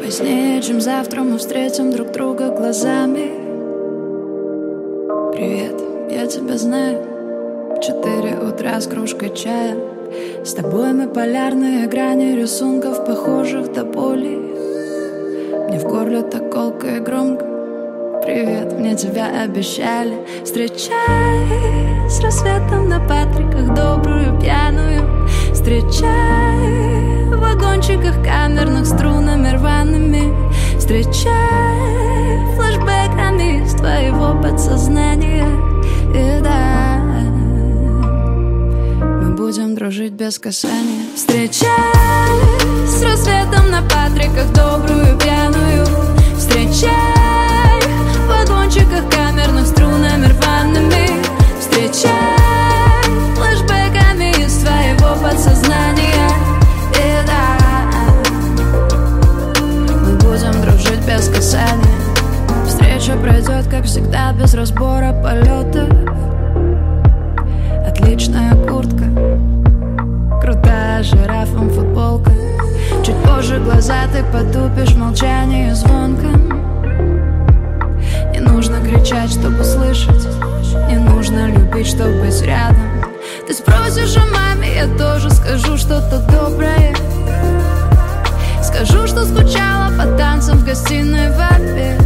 Позднее, чем завтра, мы встретим друг друга глазами. Привет, я тебя знаю. 4 утра с кружкой чая. С тобой мы полярные грани рисунков, похожих до боли. Мне в горле так колко и громко. Привет, мне тебя обещали. Встречай с рассветом на Патриках, добрую пьяную. Встречай в вагончиках камерных струнами рваными. Встречай флэшбэками из твоего подсознания. И да, мы будем дружить без касания. Встречай с рассветом на Патриках, добрую пьяную. Встречай в вагончиках камерных струнами рваными. Встречай флэшбэками из твоего подсознания. И да, мы будем дружить без касания. Встреча пройдет, как всегда, без разбора полетов. Отличная куртка, крутая жирафом футболка. Чуть позже глаза ты потупишь в молчании звонко. Не нужно кричать, чтобы слышать. Не нужно любить, чтобы быть рядом. Ты спросишь о маме, я тоже скажу что-то доброе. Скажу, что скучала по танцам в гостиной в обед.